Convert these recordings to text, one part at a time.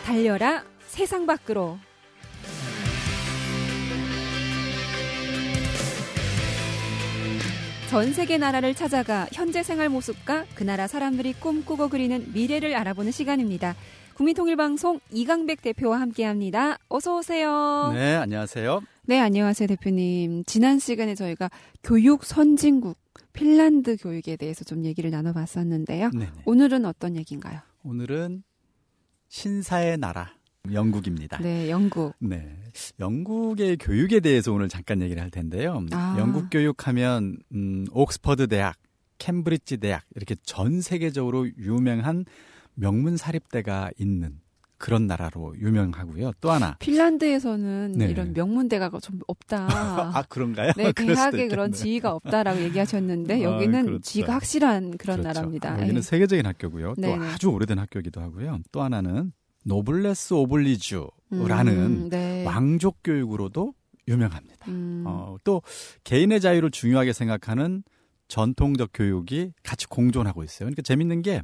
달려라 세상 밖으로. 전 세계 나라를 찾아가 현재 생활 모습과 그 나라 사람들이 꿈꾸고 그리는 미래를 알아보는 시간입니다. 국민통일방송 이강백 대표와 함께합니다. 어서 오세요. 네, 안녕하세요. 네, 안녕하세요, 대표님. 지난 시간에 저희가 교육 선진국 핀란드 교육에 대해서 좀 얘기를 나눠봤었는데요. 네네. 오늘은 어떤 얘기인가요? 오늘은 신사의 나라, 영국입니다. 네, 영국. 네, 영국의 교육에 대해서 오늘 잠깐 얘기를 할 텐데요. 영국 교육하면 옥스퍼드 대학, 캠브리지 대학 이렇게 전 세계적으로 유명한 명문 사립대가 있는 그런 나라로 유명하고요. 또 하나 핀란드에서는 네. 이런 명문대가 좀 없다. 아, 그런가요? 네, 대학에 그런 지위가 없다라고 얘기하셨는데 여기는 그렇죠. 지위가 확실한 그런 그렇죠. 나라입니다. 여기는 세계적인 학교고요. 네네. 또 아주 오래된 학교이기도 하고요. 또 하나는 노블레스 오블리주라는 네. 왕족 교육으로도 유명합니다. 또 개인의 자유를 중요하게 생각하는 전통적 교육이 같이 공존하고 있어요. 그러니까 재밌는 게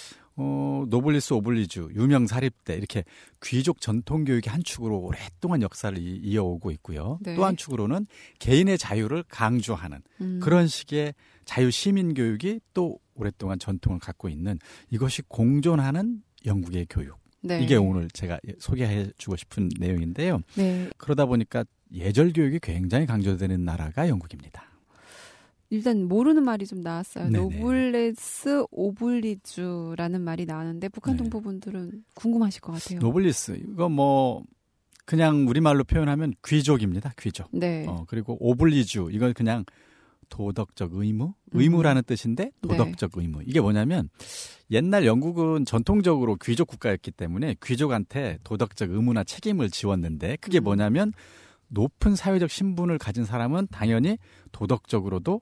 노블리스 오블리주, 유명 사립대 이렇게 귀족 전통 교육의 한 축으로 오랫동안 역사를 이어오고 있고요. 네. 또 한 축으로는 개인의 자유를 강조하는 그런 식의 자유 시민 교육이 또 오랫동안 전통을 갖고 있는 이것이 공존하는 영국의 교육. 네. 이게 오늘 제가 소개해주고 싶은 내용인데요. 네. 그러다 보니까 예절 교육이 굉장히 강조되는 나라가 영국입니다. 일단 모르는 말이 좀 나왔어요. 네네. 노블레스 오블리주라는 말이 나왔는데 북한 동포 분들은 궁금하실 것 같아요. 노블리스 이거 뭐 그냥 우리말로 표현하면 귀족입니다. 귀족. 네. 그리고 오블리주 이건 그냥 도덕적 의무? 의무라는 뜻인데 도덕적 네. 의무. 이게 뭐냐면 옛날 영국은 전통적으로 귀족 국가였기 때문에 귀족한테 도덕적 의무나 책임을 지웠는데 그게 뭐냐면 높은 사회적 신분을 가진 사람은 당연히 도덕적으로도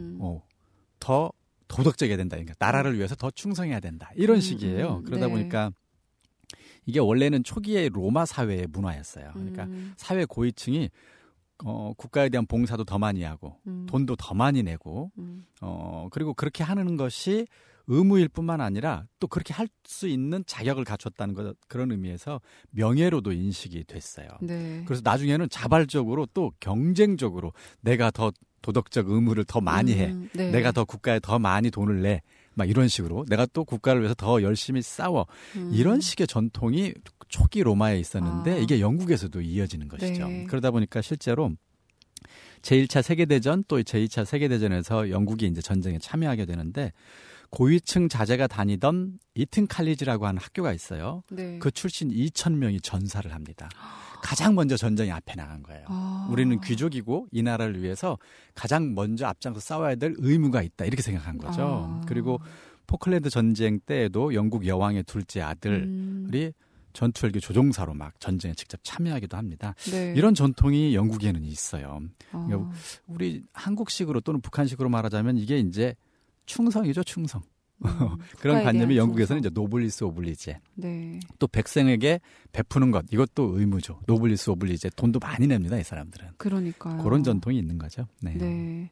더 도덕적이어야 된다. 그러니까 나라를 위해서 더 충성해야 된다. 이런 식이에요. 그러다 네. 보니까 이게 원래는 초기의 로마 사회의 문화였어요. 그러니까 사회 고위층이 국가에 대한 봉사도 더 많이 하고 돈도 더 많이 내고 그리고 그렇게 하는 것이 의무일 뿐만 아니라 또 그렇게 할 수 있는 자격을 갖췄다는 것 그런 의미에서 명예로도 인식이 됐어요. 네. 그래서 나중에는 자발적으로 또 경쟁적으로 내가 더 도덕적 의무를 더 많이 해. 네. 내가 더 국가에 더 많이 돈을 내. 막 이런 식으로 내가 또 국가를 위해서 더 열심히 싸워. 이런 식의 전통이 초기 로마에 있었는데 이게 영국에서도 이어지는 것이죠. 네. 그러다 보니까 실제로 제1차 세계대전 또 제2차 세계대전에서 영국이 이제 전쟁에 참여하게 되는데 고위층 자제가 다니던 이튼 칼리지라고 하는 학교가 있어요. 네. 그 출신 2,000명이 전사를 합니다. 가장 먼저 전쟁에 앞에 나간 거예요. 우리는 귀족이고 이 나라를 위해서 가장 먼저 앞장서 싸워야 될 의무가 있다. 이렇게 생각한 거죠. 그리고 포클랜드 전쟁 때에도 영국 여왕의 둘째 아들이 전투헬기 조종사로 막 전쟁에 직접 참여하기도 합니다. 네. 이런 전통이 영국에는 있어요. 그러니까 우리 한국식으로 또는 북한식으로 말하자면 이게 이제 충성이죠, 충성. 그런 관념이 영국에서는 이제 노블리스 오블리제. 네. 또 백성에게 베푸는 것, 이것도 의무죠. 노블리스 오블리제. 돈도 많이 냅니다, 이 사람들은. 그러니까요. 그런 전통이 있는 거죠. 네. 네.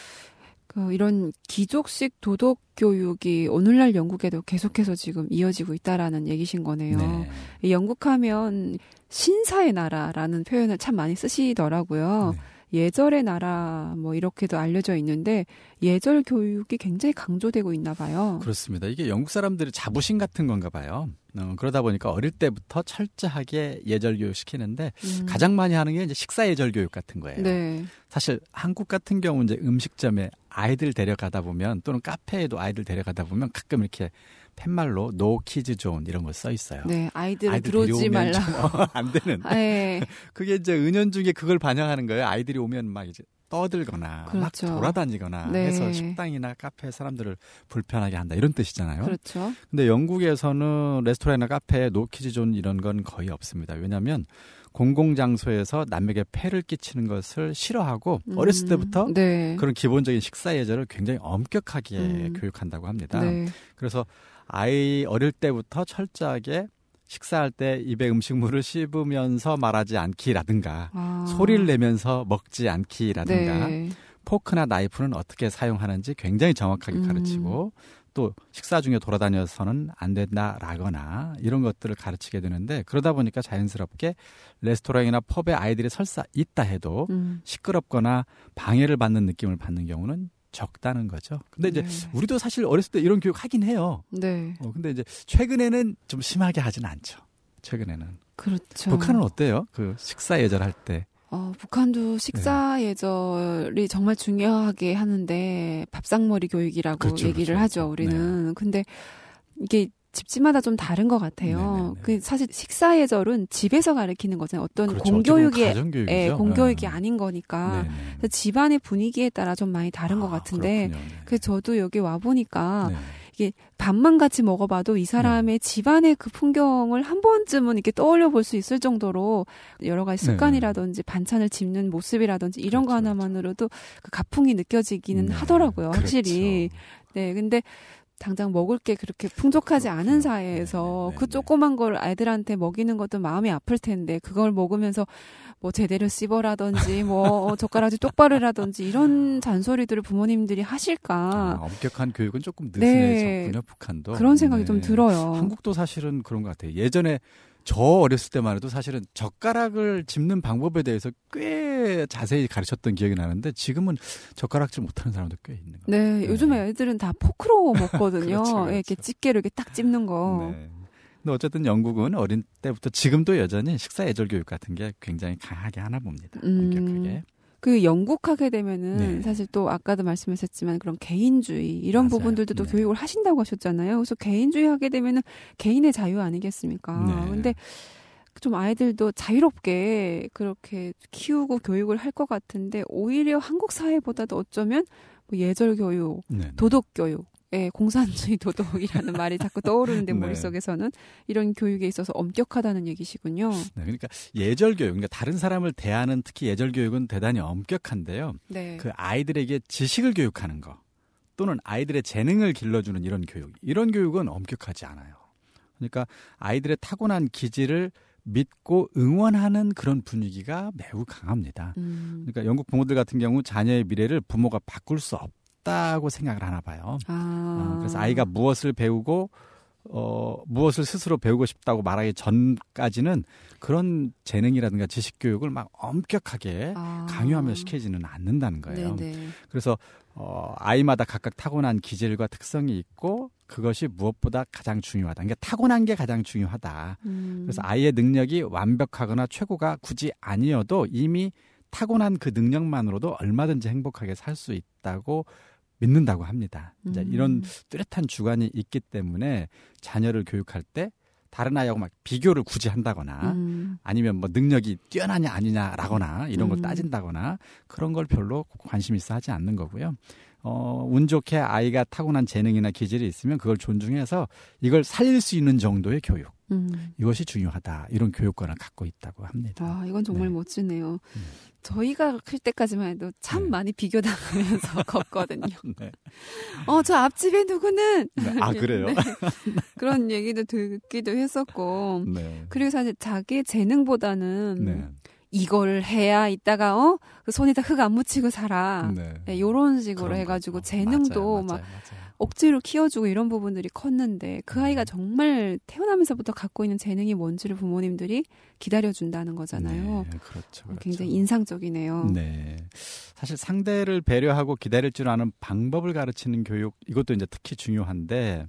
이런 귀족식 도덕 교육이 오늘날 영국에도 계속해서 지금 이어지고 있다라는 얘기신 거네요. 네. 영국하면 신사의 나라라는 표현을 참 많이 쓰시더라고요. 네. 예절의 나라 뭐 이렇게도 알려져 있는데 예절 교육이 굉장히 강조되고 있나 봐요. 그렇습니다. 이게 영국 사람들의 자부심 같은 건가 봐요. 그러다 보니까 어릴 때부터 철저하게 예절 교육 시키는데 가장 많이 하는 게 이제 식사 예절 교육 같은 거예요. 네. 사실 한국 같은 경우 이제 음식점에 아이들 데려가다 보면 또는 카페에도 아이들 데려가다 보면 가끔 이렇게 팻말로 노 키즈 존 이런 거 써 있어요. 네, 아이들 들어오지 말라. 안 되는. 네. 그게 이제 은연중에 그걸 반영하는 거예요. 아이들이 오면 막 이제 떠들거나 그렇죠. 막 돌아다니거나 네. 해서 식당이나 카페 사람들을 불편하게 한다 이런 뜻이잖아요. 그렇죠. 근데 영국에서는 레스토랑이나 카페에 노 키즈 존 이런 건 거의 없습니다. 왜냐하면 공공장소에서 남에게 폐를 끼치는 것을 싫어하고 어렸을 때부터 네. 그런 기본적인 식사 예절을 굉장히 엄격하게 교육한다고 합니다. 네. 그래서 아이 어릴 때부터 철저하게 식사할 때 입에 음식물을 씹으면서 말하지 않기라든가 소리를 내면서 먹지 않기라든가 네. 포크나 나이프는 어떻게 사용하는지 굉장히 정확하게 가르치고 또 식사 중에 돌아다녀서는 안 된다라거나 이런 것들을 가르치게 되는데 그러다 보니까 자연스럽게 레스토랑이나 펍에 아이들이 설사 있다 해도 시끄럽거나 방해를 받는 느낌을 받는 경우는 적다는 거죠. 근데 이제 우리도 사실 어렸을 때 이런 교육 하긴 해요. 네. 근데 이제 최근에는 좀 심하게 하진 않죠. 최근에는. 그렇죠. 북한은 어때요? 그 식사 예절할 때. 북한도 식사 예절이 정말 중요하게 하는데 밥상머리 교육이라고 그렇죠, 얘기를 그렇죠. 하죠. 우리는. 네. 근데 이게 집집마다 좀 다른 것 같아요. 그 사실 식사 예절은 집에서 가르치는 거잖아요. 어떤 그렇죠. 공교육이 아닌 거니까. 집안의 분위기에 따라 좀 많이 다른 것 같은데. 그래서 저도 여기 와 보니까 이게 밥만 같이 먹어봐도 이 사람의 집안의 그 풍경을 한 번쯤은 이렇게 떠올려 볼 수 있을 정도로 여러 가지 습관이라든지 반찬을 집는 모습이라든지 이런 거 하나만으로도 그 가풍이 느껴지기는 하더라고요. 확실히. 네, 근데 당장 먹을 게 그렇게 풍족하지 않은 사회에서 그 조그만 걸 아이들한테 먹이는 것도 마음이 아플 텐데 그걸 먹으면서 뭐 제대로 씹어라든지 뭐 젓가락질 똑바로 해라든지 이런 잔소리들을 부모님들이 하실까. 엄격한 교육은 조금 느슨해졌군요. 북한도. 그런 생각이 좀 들어요. 한국도 사실은 그런 것 같아요. 예전에 저 어렸을 때만 해도 사실은 젓가락을 짚는 방법에 대해서 꽤 자세히 가르쳤던 기억이 나는데 지금은 젓가락질 못하는 사람도 꽤 있는 것 같아요. 네, 요즘에 애들은 다 포크로 먹거든요. 그렇죠. 이렇게 집게로 이렇게 딱 찝는 거. 네. 근데 어쨌든 영국은 어린 때부터 지금도 여전히 식사 예절 교육 같은 게 굉장히 강하게 하나 봅니다. 엄격하게. 그 영국 하게 되면은 사실 또 아까도 말씀하셨지만 그런 개인주의 이런 부분들도 또 교육을 하신다고 하셨잖아요. 그래서 개인주의 하게 되면은 개인의 자유 아니겠습니까? 근데 좀 아이들도 자유롭게 그렇게 키우고 교육을 할 것 같은데 오히려 한국 사회보다도 어쩌면 뭐 예절 교육, 도덕 교육 공산주의 도덕이라는 말이 자꾸 떠오르는데 머릿속에서는 이런 교육에 있어서 엄격하다는 얘기시군요. 네, 그러니까 예절 교육, 그러니까 다른 사람을 대하는 특히 예절 교육은 대단히 엄격한데요. 그 아이들에게 지식을 교육하는 거 또는 아이들의 재능을 길러주는 이런 교육은 엄격하지 않아요. 그러니까 아이들의 타고난 기질을 믿고 응원하는 그런 분위기가 매우 강합니다. 그러니까 영국 부모들 같은 경우 자녀의 미래를 부모가 바꿀 수 없다고 생각을 하나 봐요. 그래서 아이가 무엇을 배우고 무엇을 스스로 배우고 싶다고 말하기 전까지는 그런 재능이라든가 지식 교육을 막 엄격하게 강요하며 시키지는 않는다는 거예요. 그래서 아이마다 각각 타고난 기질과 특성이 있고 그것이 무엇보다 가장 중요하다. 그러니까 타고난 게 가장 중요하다. 그래서 아이의 능력이 완벽하거나 최고가 굳이 아니어도 이미 타고난 그 능력만으로도 얼마든지 행복하게 살 수 있다고 믿는다고 합니다. 이제 이런 뚜렷한 주관이 있기 때문에 자녀를 교육할 때 다른 아이하고 막 비교를 굳이 한다거나 아니면 뭐 능력이 뛰어나냐 아니냐라거나 이런 걸 따진다거나 그런 걸 별로 관심 있어 하지 않는 거고요. 운 좋게 아이가 타고난 재능이나 기질이 있으면 그걸 존중해서 이걸 살릴 수 있는 정도의 교육. 이것이 중요하다. 이런 교육관을 갖고 있다고 합니다. 이건 정말 멋지네요. 저희가 클 때까지만 해도 참 많이 비교당하면서 컸거든요. 저 앞집에 누구는 그래요? 그런 얘기도 듣기도 했었고 그리고 사실 자기의 재능보다는 이걸 해야 이따가 그 손에다 흙 안 묻히고 살아. 이런 식으로 해가지고 재능도 맞아요. 억지로 키워주고 이런 부분들이 컸는데 그 아이가 정말 태어나면서부터 갖고 있는 재능이 뭔지를 부모님들이 기다려준다는 거잖아요. 그렇죠. 굉장히 인상적이네요. 사실 상대를 배려하고 기다릴 줄 아는 방법을 가르치는 교육 이것도 이제 특히 중요한데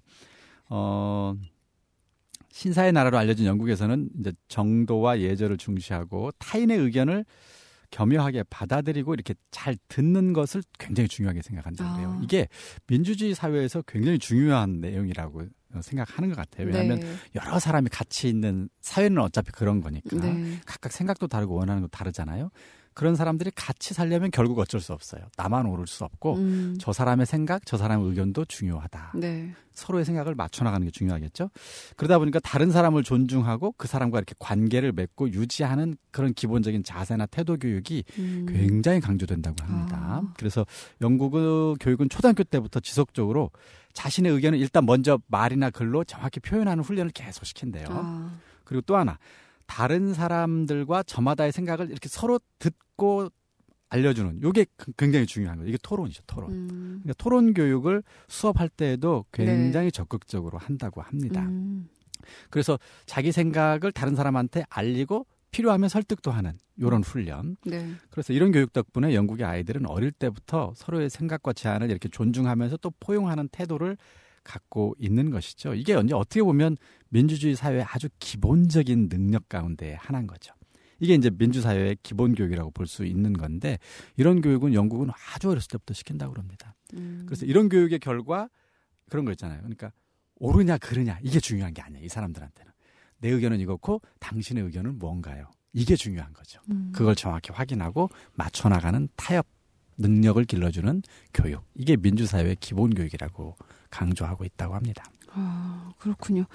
신사의 나라로 알려진 영국에서는 이제 정도와 예절을 중시하고 타인의 의견을 겸허하게 받아들이고 이렇게 잘 듣는 것을 굉장히 중요하게 생각한다고요. 이게 민주주의 사회에서 굉장히 중요한 내용이라고 생각하는 것 같아요. 왜냐하면 여러 사람이 같이 있는 사회는 어차피 그런 거니까 각각 생각도 다르고 원하는 것도 다르잖아요. 그런 사람들이 같이 살려면 결국 어쩔 수 없어요. 나만 오를 수 없고 저 사람의 생각, 저 사람의 의견도 중요하다. 서로의 생각을 맞춰나가는 게 중요하겠죠. 그러다 보니까 다른 사람을 존중하고 그 사람과 이렇게 관계를 맺고 유지하는 그런 기본적인 자세나 태도 교육이 굉장히 강조된다고 합니다. 그래서 영국의 교육은 초등학교 때부터 지속적으로 자신의 의견을 일단 먼저 말이나 글로 정확히 표현하는 훈련을 계속 시킨대요. 그리고 또 하나 다른 사람들과 저마다의 생각을 이렇게 서로 듣고 알려주는 이게 굉장히 중요한 거예요. 이게 토론이죠, 토론. 그러니까 토론 교육을 수업할 때에도 굉장히 적극적으로 한다고 합니다. 그래서 자기 생각을 다른 사람한테 알리고 필요하면 설득도 하는 이런 훈련. 그래서 이런 교육 덕분에 영국의 아이들은 어릴 때부터 서로의 생각과 제안을 이렇게 존중하면서 또 포용하는 태도를 갖고 있는 것이죠. 이게 어떻게 보면 민주주의 사회의 아주 기본적인 능력 가운데 하나인 거죠. 이게 이제 민주사회의 기본 교육이라고 볼 수 있는 건데 이런 교육은 영국은 아주 어렸을 때부터 시킨다고 합니다. 그래서 이런 교육의 결과 그런 거 있잖아요. 그러니까 옳으냐 그르냐 이게 중요한 게 아니야. 이 사람들한테는. 내 의견은 이렇고 당신의 의견은 뭔가요? 이게 중요한 거죠. 그걸 정확히 확인하고 맞춰나가는 타협 능력을 길러주는 교육. 이게 민주사회의 기본 교육이라고 강조하고 있다고 합니다. 아, 그렇군요.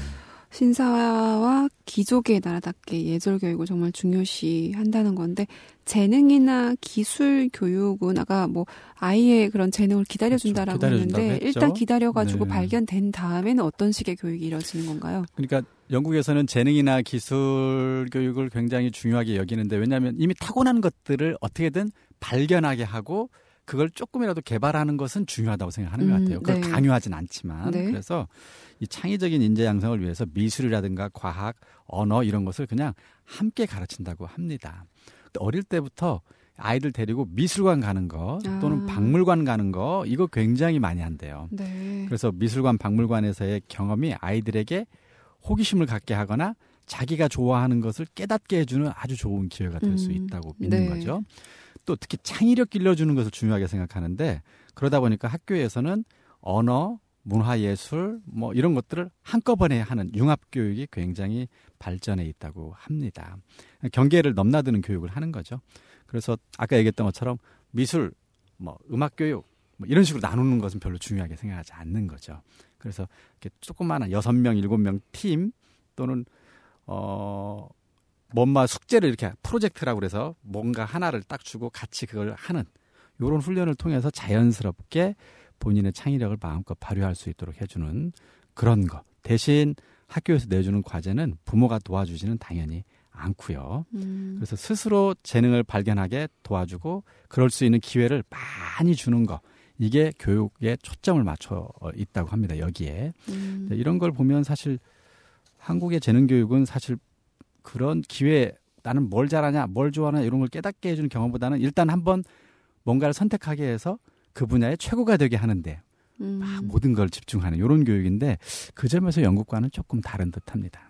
신사와 귀족의 나라답게 예절 교육을 정말 중요시한다는 건데 재능이나 기술 교육은 아까 뭐 아이의 그런 재능을 기다려준다라고 했는데 일단 기다려가지고 발견된 다음에는 어떤 식의 교육이 이루어지는 건가요? 그러니까 영국에서는 재능이나 기술 교육을 굉장히 중요하게 여기는데 왜냐하면 이미 타고난 것들을 어떻게든 발견하게 하고 그걸 조금이라도 개발하는 것은 중요하다고 생각하는 것 같아요. 그걸 강요하진 않지만. 그래서 이 창의적인 인재 양성을 위해서 미술이라든가 과학, 언어 이런 것을 그냥 함께 가르친다고 합니다. 어릴 때부터 아이들 데리고 미술관 가는 거 또는 박물관 가는 거 이거 굉장히 많이 한대요. 그래서 미술관, 박물관에서의 경험이 아이들에게 호기심을 갖게 하거나 자기가 좋아하는 것을 깨닫게 해주는 아주 좋은 기회가 될 수 있다고 믿는 거죠. 또 특히 창의력 길러주는 것을 중요하게 생각하는데 그러다 보니까 학교에서는 언어, 문화예술 뭐 이런 것들을 한꺼번에 하는 융합교육이 굉장히 발전해 있다고 합니다. 경계를 넘나드는 교육을 하는 거죠. 그래서 아까 얘기했던 것처럼 미술, 뭐 음악교육 뭐 이런 식으로 나누는 것은 별로 중요하게 생각하지 않는 거죠. 그래서 이렇게 조그마한 6명, 7명 팀 또는 뭔가 숙제를 이렇게 프로젝트라고 그래서 뭔가 하나를 딱 주고 같이 그걸 하는 이런 훈련을 통해서 자연스럽게 본인의 창의력을 마음껏 발휘할 수 있도록 해주는 그런 거. 대신 학교에서 내주는 과제는 부모가 도와주지는 당연히 않고요. 그래서 스스로 재능을 발견하게 도와주고 그럴 수 있는 기회를 많이 주는 거. 이게 교육에 초점을 맞춰 있다고 합니다. 여기에. 이런 걸 보면 사실 한국의 재능교육은 사실 그런 기회 나는 뭘 잘하냐 뭘 좋아하냐 이런 걸 깨닫게 해주는 경험보다는 일단 한번 뭔가를 선택하게 해서 그 분야의 최고가 되게 하는데 막 모든 걸 집중하는 이런 교육인데 그 점에서 영국과는 조금 다른 듯합니다.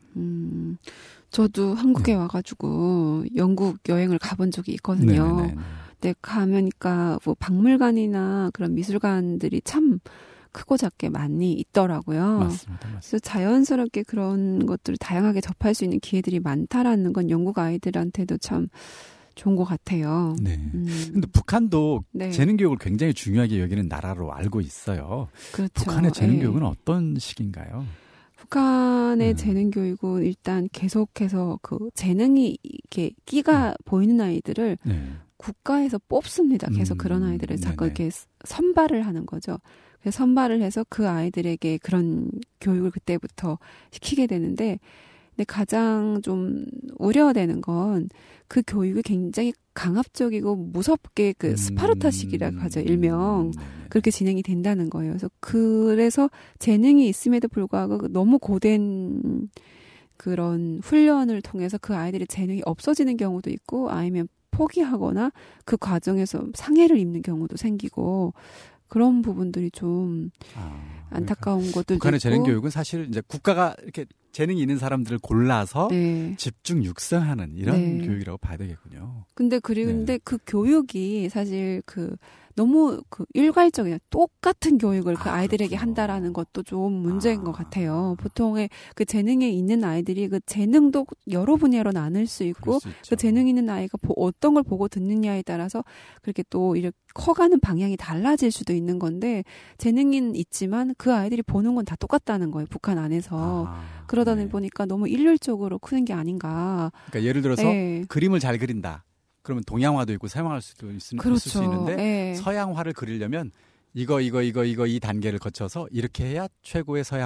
저도 한국에 와가지고 영국 여행을 가본 적이 있거든요. 근데 가면니까 뭐 박물관이나 그런 미술관들이 참 크고 작게 많이 있더라고요. 맞습니다. 그래서 자연스럽게 그런 것들을 다양하게 접할 수 있는 기회들이 많다라는 건 영국 아이들한테도 참 좋은 것 같아요. 근데 북한도 재능교육을 굉장히 중요하게 여기는 나라로 알고 있어요. 그렇죠. 북한의 재능교육은 어떤 식인가요? 북한의 재능교육은 일단 계속해서 그 재능이 이렇게 끼가 보이는 아이들을 국가에서 뽑습니다. 계속 그런 아이들을 자꾸 이렇게 선발을 하는 거죠. 그래서 선발을 해서 그 아이들에게 그런 교육을 그때부터 시키게 되는데 근데 가장 좀 우려되는 건 그 교육이 굉장히 강압적이고 무섭게 그 스파르타식이라고 하죠. 일명. 그렇게 진행이 된다는 거예요. 그래서 재능이 있음에도 불구하고 너무 고된 그런 훈련을 통해서 그 아이들의 재능이 없어지는 경우도 있고 아니면 포기하거나 그 과정에서 상해를 입는 경우도 생기고 그런 부분들이 좀 안타까운 것들도 있고. 북한의 재능교육은 사실 이제 국가가 이렇게 재능이 있는 사람들을 골라서 집중 육성하는 이런 교육이라고 봐야 되겠군요. 근데 그 교육이 사실 너무 일괄적이야. 똑같은 교육을 그 아이들에게 한다라는 것도 좀 문제인 것 같아요. 보통의 그 재능에 있는 아이들이 그 재능도 여러 분야로 나눌 수 있고 그 재능 있는 아이가 어떤 걸 보고 듣느냐에 따라서 그렇게 또 이렇게 커가는 방향이 달라질 수도 있는 건데 재능은 있지만 그 아이들이 보는 건 다 똑같다는 거예요. 북한 안에서. 그러다 보니까 너무 일률적으로 크는 게 아닌가. 그러니까 예를 들어서 그림을 잘 그린다. 그러면 동양화도 있고 서양화할 수도 있을 수 있는데 서양화를 그리려면 이거 이 단계를 거쳐서 이렇게 해야 최고의 서양화가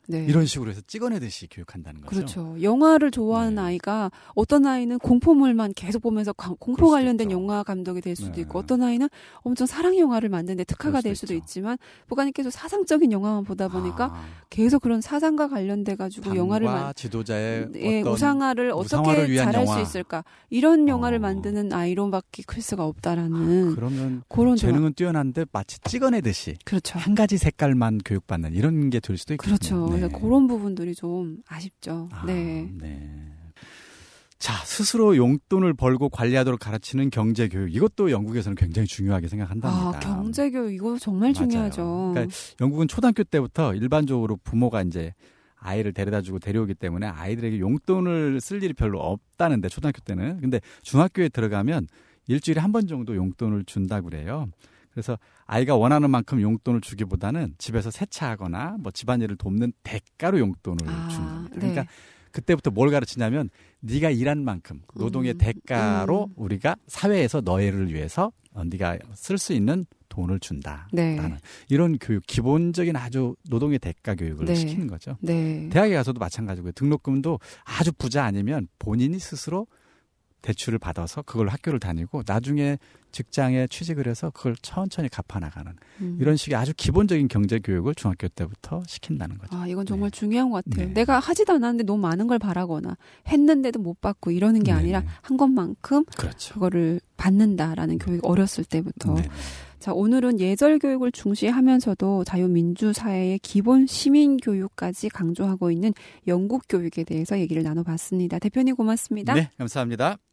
네. 이런 식으로 해서 찍어내듯이 교육한다는 거죠. 그렇죠. 영화를 좋아하는 아이가 어떤 아이는 공포물만 계속 보면서 공포 관련된 영화 감독이 될 수도 있고 어떤 아이는 엄청 사랑 영화를 만드는데 특화가 될 수도 있지만 부관님께서 사상적인 영화만 보다 보니까 계속 그런 사상과 관련돼 가지고 영화를 지도자의 어떤 우상화를 어떻게 잘할 수 있을까 이런 영화를 만드는 아이로밖에 클 수가 없다라는 그러면 그런 재능은 뛰어난데 마치 찍어내듯이 그렇죠. 한 가지 색깔만 교육받는 이런 게 될 수도 있거든요. 그렇죠. 그래서 그런 부분들이 좀 아쉽죠. 네. 자, 스스로 용돈을 벌고 관리하도록 가르치는 경제교육. 이것도 영국에서는 굉장히 중요하게 생각한답니다. 경제교육 이거 정말 중요하죠. 그러니까 영국은 초등학교 때부터 일반적으로 부모가 이제 아이를 데려다주고 데려오기 때문에 아이들에게 용돈을 쓸 일이 별로 없다는데 초등학교 때는. 근데 중학교에 들어가면 일주일에 한 번 정도 용돈을 준다고 그래요. 그래서 아이가 원하는 만큼 용돈을 주기보다는 집에서 세차하거나 뭐 집안일을 돕는 대가로 용돈을 주는 겁니다. 그러니까 그때부터 뭘 가르치냐면 네가 일한 만큼 노동의 대가로 우리가 사회에서 너희를 위해서 네가 쓸 수 있는 돈을 준다. 라는 이런 교육, 기본적인 아주 노동의 대가 교육을 시키는 거죠. 대학에 가서도 마찬가지고요. 등록금도 아주 부자 아니면 본인이 스스로 대출을 받아서 그걸 학교를 다니고 나중에 직장에 취직을 해서 그걸 천천히 갚아나가는 이런 식의 아주 기본적인 경제교육을 중학교 때부터 시킨다는 거죠. 이건 정말 중요한 것 같아요. 내가 하지도 않았는데 너무 많은 걸 바라거나 했는데도 못 받고 이러는 게 아니라 한 것만큼 그거를 받는다라는 교육 어렸을 때부터. 자, 오늘은 예절 교육을 중시하면서도 자유민주사회의 기본 시민교육까지 강조하고 있는 영국 교육에 대해서 얘기를 나눠봤습니다. 대표님 고맙습니다. 네, 감사합니다.